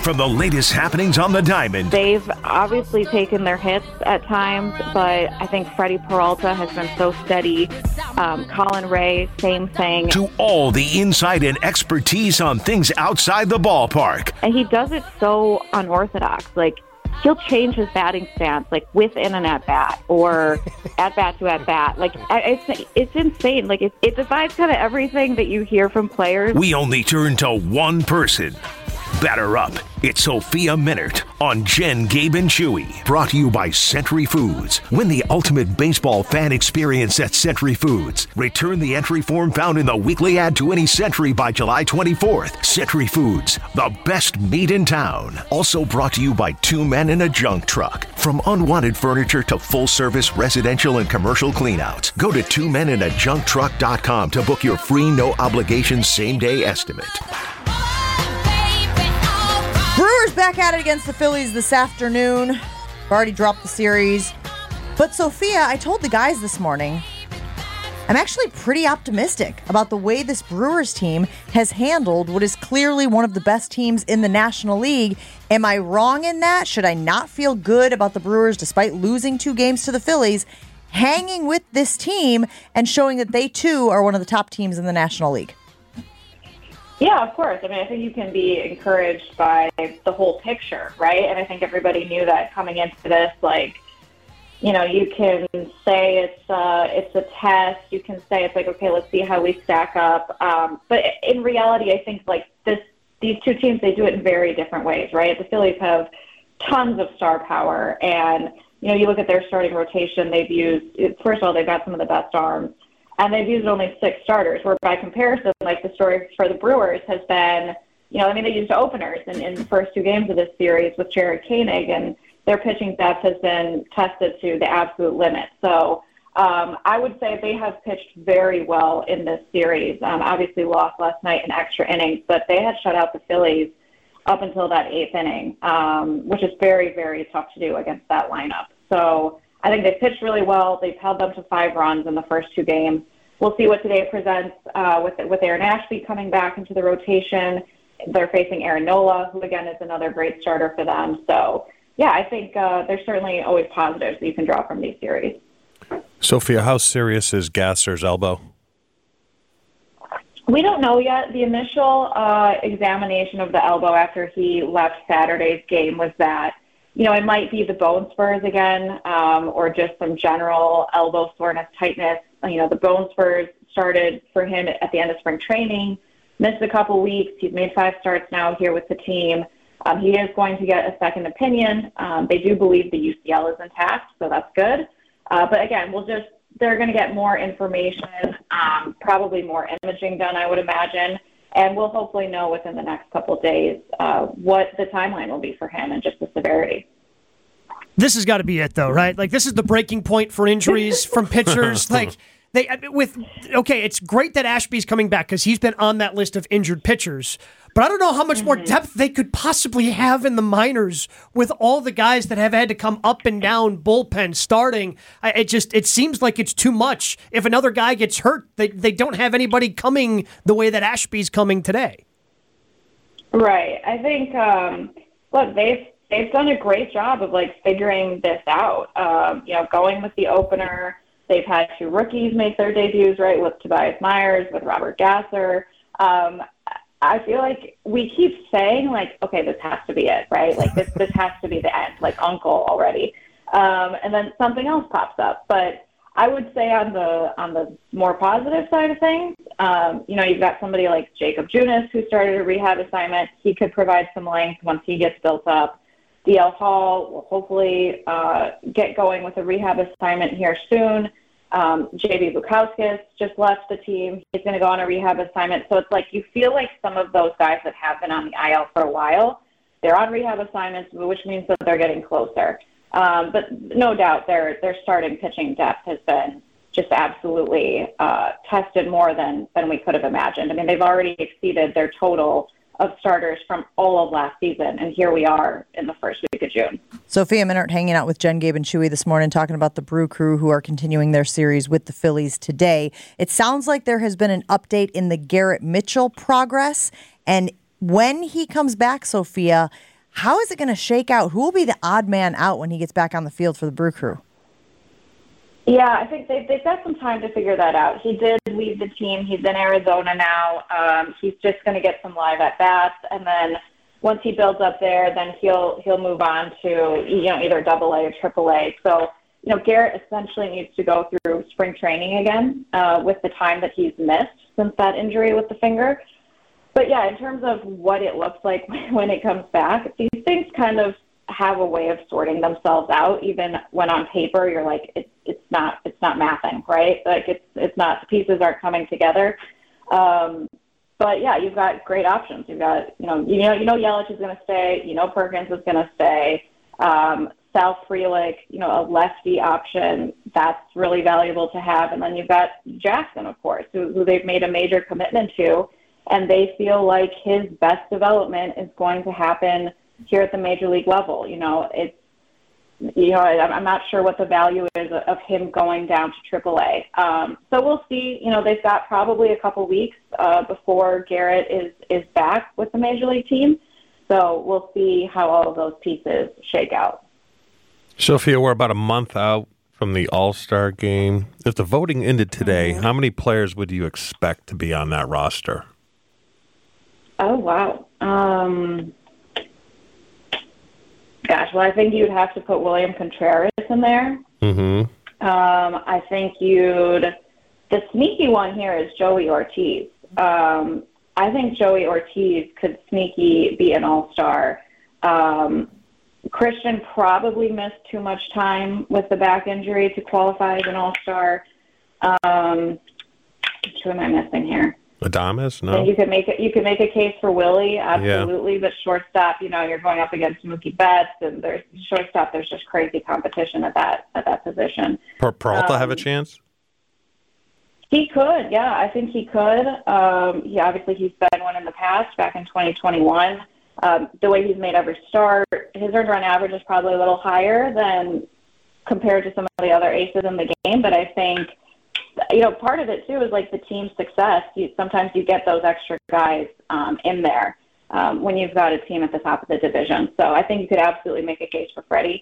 from the latest happenings on the diamond. They've obviously taken their hits at times, but I think Freddie Peralta has been so steady. Colin Ray, same thing. To all the insight and expertise on things outside the ballpark. And he does it so unorthodox. Like, he'll change his batting stance, like, within an at-bat or at-bat to at-bat. Like, it's insane. Like, it defies kind of everything that you hear from players. We only turn to one person. Batter up. It's Sophia Minnaert on Jen, Gabe, and Chewy. Brought to you by Century Foods. Win the ultimate baseball fan experience at Century Foods. Return the entry form found in the weekly ad to any Century by July 24th. Century Foods, the best meat in town. Also brought to you by Two Men in a Junk Truck. From unwanted furniture to full-service residential and commercial cleanouts. Go to twomeninajunktruck.com to book your free no-obligation same-day estimate. Brewers back at it against the Phillies this afternoon. They've already dropped the series. But Sophia, I told the guys this morning, I'm actually pretty optimistic about the way this Brewers team has handled what is clearly one of the best teams in the National League. Am I wrong in that? Should I not feel good about the Brewers, despite losing 2 games to the Phillies, hanging with this team and showing that they too are one of the top teams in the National League? Yeah, of course. I mean, I think you can be encouraged by the whole picture, right? And I think everybody knew that coming into this, like, you know, you can say it's a test. You can say it's like, okay, let's see how we stack up. But in reality, I think like these two teams, they do it in very different ways, right? The Phillies have tons of star power, and you know, you look at their starting rotation. They've used, first of all, they've got some of the best arms. And they've used only 6 starters, where by comparison, like the story for the Brewers has been, you know, I mean, they used openers in the first 2 games of this series with Jared Koenig, and their pitching depth has been tested to the absolute limit. So I would say they have pitched very well in this series. Obviously lost last night in extra innings, but they had shut out the Phillies up until that 8th inning, which is very, very tough to do against that lineup. So I think they pitched really well. They've held them to 5 runs in the first 2 games. We'll see what today presents with Aaron Ashby coming back into the rotation. They're facing Aaron Nola, who, again, is another great starter for them. So, yeah, I think there's certainly always positives that you can draw from these series. Sophia, how serious is Gasser's elbow? We don't know yet. The initial examination of the elbow after he left Saturday's game was that, you know, it might be the bone spurs again, or just some general elbow soreness, tightness. You know, the bone spurs started for him at the end of spring training, missed a couple weeks. He's made 5 starts now here with the team. He is going to get a second opinion. They do believe the UCL is intact, so that's good. But again, they're going to get more information, probably more imaging done, I would imagine. And we'll hopefully know within the next couple of days what the timeline will be for him and just the severity. This has got to be it, though, right? Like, this is the breaking point for injuries from pitchers. Like, it's great that Ashby's coming back because he's been on that list of injured pitchers. But I don't know how much more depth they could possibly have in the minors with all the guys that have had to come up and down bullpen starting. It seems like it's too much. If another guy gets hurt, they don't have anybody coming the way that Ashby's coming today. Right. I think, look, they've done a great job of like figuring this out. You know, going with the opener. They've had 2 rookies make their debuts, right, with Tobias Myers, with Robert Gasser. I feel like we keep saying, like, okay, this has to be it, right? Like, this has to be the end, like Uncle already. And then something else pops up. But I would say on the more positive side of things, you know, you've got somebody like Jacob Junis who started a rehab assignment. He could provide some length once he gets built up. DL Hall will hopefully get going with a rehab assignment here soon. J.B. Bukauskas just left the team. He's going to go on a rehab assignment. So it's like you feel like some of those guys that have been on the IL for a while, they're on rehab assignments, which means that they're getting closer. But no doubt their starting pitching depth has been just absolutely tested more than we could have imagined. I mean, they've already exceeded their total of starters from all of last season, and here we are in the first week of June. Sophia Minnaert hanging out with Jen, Gabe, and Chewy this morning, talking about the Brew Crew who are continuing their series with the Phillies today. It sounds like there has been an update in the Garrett Mitchell progress, and when he comes back, Sophia, How is it going to shake out? Who will be the odd man out when he gets back on the field for the Brew Crew? Yeah, I think they've got some time to figure that out. He did leave the team. He's in Arizona now. He's just going to get some live at-bats, and then once he builds up there, then he'll move on to either AA or AAA. So Garrett essentially needs to go through spring training again with the time that he's missed since that injury with the finger. But yeah, in terms of what it looks like when it comes back, these things kind of have a way of sorting themselves out. Even when on paper you're like, it's not mathing, right? Like it's not, the pieces aren't coming together. But yeah, you've got great options. You've got Yelich is going to stay. Perkins is going to stay. Sal Frelick, a lefty option, that's really valuable to have. And then you've got Jackson, of course, who they've made a major commitment to, and they feel like his best development is going to happen here at the major league level. I'm not sure what the value is of him going down to AAA. So we'll see. They've got probably a couple weeks before Garrett is back with the major league team. So we'll see how all of those pieces shake out. Sophia, we're about a month out from the All-Star game. If the voting ended today, how many players would you expect to be on that roster? Oh, wow. Gosh, well, I think you'd have to put William Contreras in there. Mm-hmm. I think the sneaky one here is Joey Ortiz. I think Joey Ortiz could sneaky be an all-star. Christian probably missed too much time with the back injury to qualify as an all-star. Who am I missing here? Adames? No. And you could make a case for Willie, absolutely. Yeah. But shortstop, you're going up against Mookie Betts, and there's just crazy competition at that position. Peralta have a chance? He could, yeah. I think he could. He's been one in the past, back in 2021. The way he's made every start, his earned run average is probably a little higher than compared to some of the other aces in the game. But I think, part of it too is like the team's success. Sometimes you get those extra guys in there when you've got a team at the top of the division. So I think you could absolutely make a case for Freddie.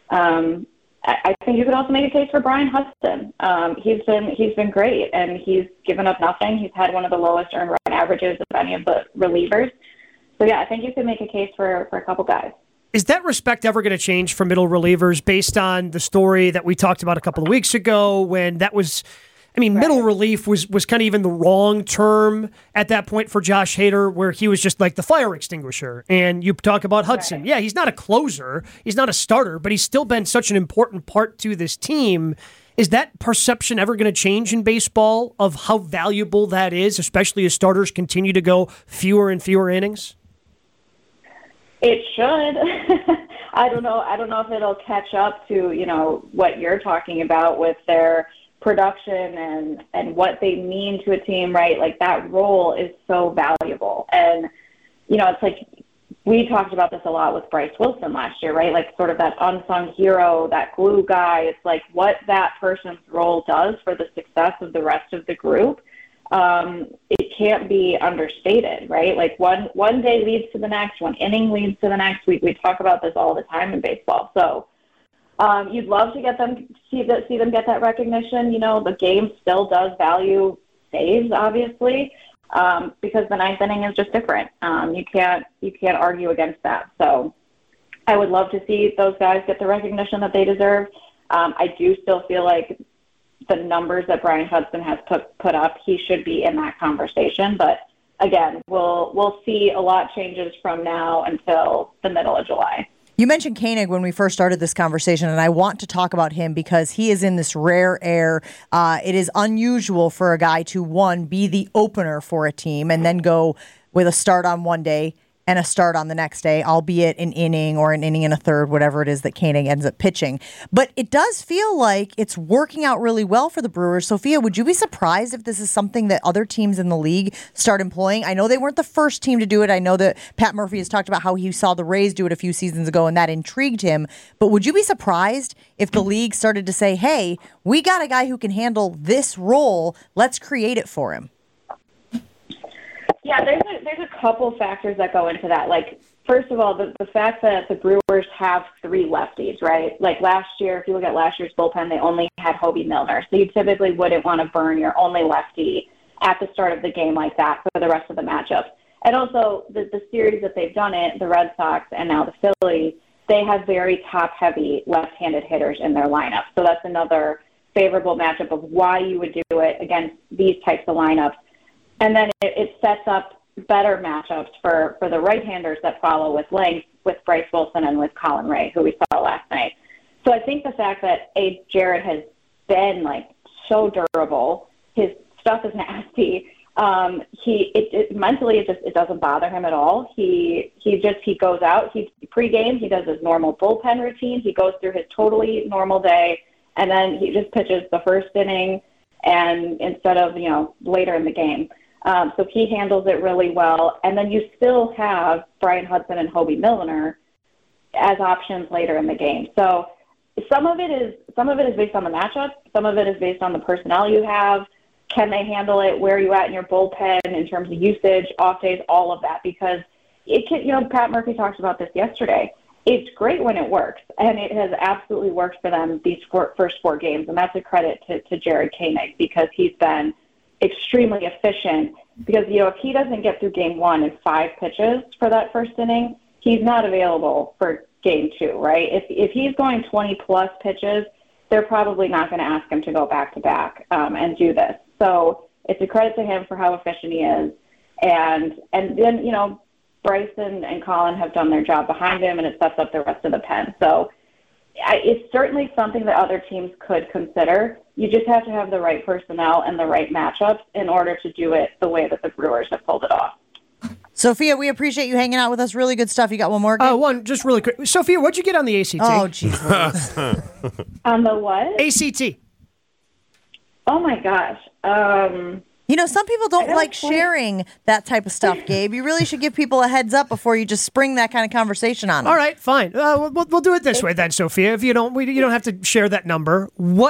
I think you could also make a case for Brian Hudson. He's been great, and he's given up nothing. He's had one of the lowest earned run averages of any of the relievers. So yeah, I think you could make a case for a couple guys. Is that respect ever going to change for middle relievers based on the story that we talked about a couple of weeks ago when that was, middle relief was kind of even the wrong term at that point for Josh Hader, where he was just like the fire extinguisher. And you talk about Hudson. Right. Yeah, he's not a closer. He's not a starter, but he's still been such an important part to this team. Is that perception ever going to change in baseball of how valuable that is, especially as starters continue to go fewer and fewer innings? It should. I don't know if it'll catch up to, what you're talking about with their production and what they mean to a team, right? Like that role is so valuable. And, it's like we talked about this a lot with Bryce Wilson last year, right? Like sort of that unsung hero, that glue guy. It's like what that person's role does for the success of the rest of the group. It can't be understated, right? Like one day leads to the next, one inning leads to the next. We talk about this all the time in baseball. So you'd love to get them see them get that recognition. The game still does value saves, obviously, because the ninth inning is just different. You can't argue against that. So I would love to see those guys get the recognition that they deserve. I do still feel like the numbers that Brian Hudson has put up, he should be in that conversation. But again, we'll see a lot changes from now until the middle of July. You mentioned Koenig when we first started this conversation, and I want to talk about him because he is in this rare air. It is unusual for a guy to, one, be the opener for a team and then go with a start on one day and a start on the next day, albeit an inning or an inning and a third, whatever it is that Koenig ends up pitching. But it does feel like it's working out really well for the Brewers. Sophia, would you be surprised if this is something that other teams in the league start employing? I know they weren't the first team to do it. I know that Pat Murphy has talked about how he saw the Rays do it a few seasons ago, and that intrigued him. But would you be surprised if the league started to say, hey, we got a guy who can handle this role, let's create it for him? Yeah, there's a couple factors that go into that. Like, first of all, the fact that the Brewers have 3 lefties, right? Like last year, if you look at last year's bullpen, they only had Hobie Milner. So you typically wouldn't want to burn your only lefty at the start of the game like that for the rest of the matchups. And also, the series that they've done it, the Red Sox and now the Phillies, they have very top-heavy left-handed hitters in their lineup. So that's another favorable matchup of why you would do it against these types of lineups. And then it sets up better matchups for the right-handers that follow with length, with Bryce Wilson and with Colin Ray, who we saw last night. So I think the fact that Jared has been, like, so durable, his stuff is nasty. Mentally it doesn't bother him at all. He goes out. Pre-game he does his normal bullpen routine. He goes through his totally normal day, and then he just pitches the first inning, and instead of later in the game. So he handles it really well. And then you still have Brian Hudson and Hobie Milner as options later in the game. So some of it is based on the matchup. Some of it is based on the personnel you have. Can they handle it? Where are you at in your bullpen in terms of usage, off days, all of that? Because it can, Pat Murphy talked about this yesterday. It's great when it works, and it has absolutely worked for them these first 4 games, and that's a credit to Jared Koenig because he's been extremely efficient. Because, if he doesn't get through game 1 in 5 pitches for that first inning, he's not available for game 2, right? If he's going 20-plus pitches, they're probably not going to ask him to go back-to-back and do this. So it's a credit to him for how efficient he is. And then, Bryce and Colin have done their job behind him, and it sets up the rest of the pen. So it's certainly something that other teams could consider. You just have to have the right personnel and the right matchups in order to do it the way that the Brewers have pulled it off. Sophia, we appreciate you hanging out with us. Really good stuff. You got one more? One just really quick. Sophia, what'd you get on the ACT? Oh, jeez. On the what? ACT. Oh, my gosh. Some people don't like sharing that type of stuff, Gabe. You really should give people a heads up before you just spring that kind of conversation on them. All right, fine. We'll do it this way then, Sophia. If you don't have to share that number.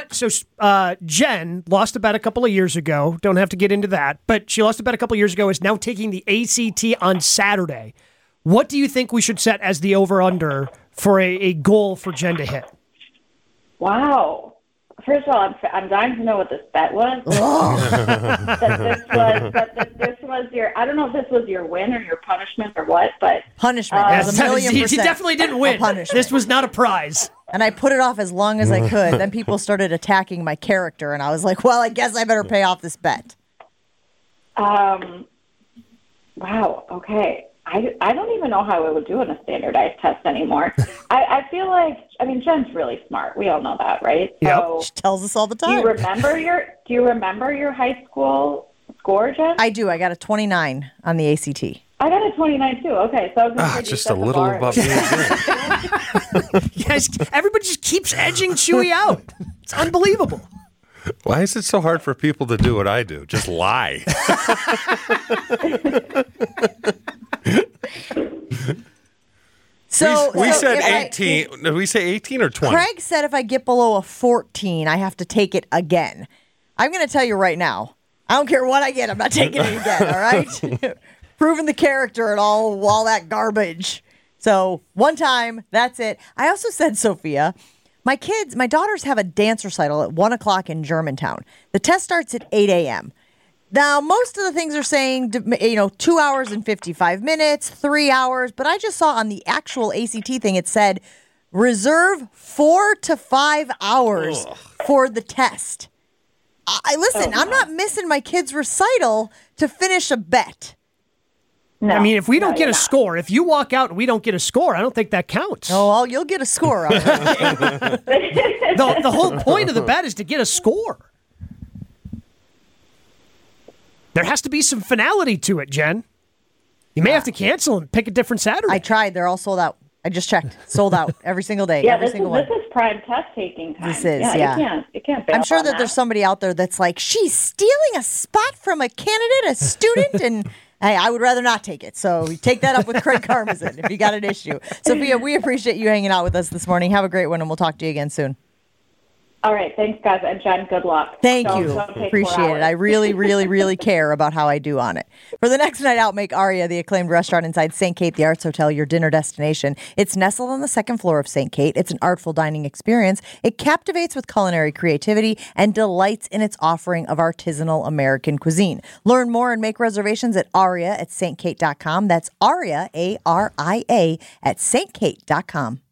Jen lost a bet a couple of years ago. Don't have to get into that, but she lost a bet a couple of years ago. Is now taking the ACT on Saturday. What do you think we should set as the over/under for a goal for Jen to hit? Wow. First of all, I'm dying to know what this bet was. This was your, I don't know if this was your win or your punishment or what, but... Punishment. He definitely didn't win. This was not a prize. And I put it off as long as I could. Then people started attacking my character, and I was like, well, I guess I better pay off this bet. Wow, okay. I don't even know how I would do in a standardized test anymore. I feel like, Jen's really smart. We all know that, right? Yep. So, she tells us all the time. Do you remember your high school score, Jen? I do. I got a 29 on the ACT. I got a 29 too. Okay, so I was going to just a little above me. Yes, everybody just keeps edging Chewy out. It's unbelievable. Why is it so hard for people to do what I do? Just lie. We said 18. Did we say 18 or 20? Craig said if I get below a 14, I have to take it again. I'm going to tell you right now. I don't care what I get. I'm not taking it again, all right? Proving the character and all that garbage. So one time, that's it. I also said, Sophia, my daughters have a dance recital at 1 o'clock in Germantown. The test starts at 8 a.m. Now, most of the things are saying, 2 hours and 55 minutes, 3 hours. But I just saw on the actual ACT thing, it said reserve 4 to 5 hours for the test. Listen, I'm not missing my kid's recital to finish a bet. No, if we don't get a score, if you walk out and we don't get a score, I don't think that counts. Oh, well, you'll get a score. The whole point of the bet is to get a score. There has to be some finality to it, Jen. You may have to cancel and pick a different Saturday. I tried. They're all sold out. I just checked. Sold out every single day. Yeah, every this is prime test taking time. This is, yeah. You can't bail I'm sure on that there's somebody out there that's like, she's stealing a spot from a candidate, a student, and hey, I would rather not take it. So take that up with Craig Karmazin if you got an issue. Sophia, we appreciate you hanging out with us this morning. Have a great one, and we'll talk to you again soon. All right. Thanks, guys. And Jen, good luck. Thank Don't you. take 4 Appreciate it. hours. I really, really, really care about how I do on it. For the next night out, make Aria, the acclaimed restaurant inside St. Kate, the Arts Hotel, your dinner destination. It's nestled on the second floor of St. Kate. It's an artful dining experience. It captivates with culinary creativity and delights in its offering of artisanal American cuisine. Learn more and make reservations at Aria at stkate.com. That's Aria, A-R-I-A, at stkate.com.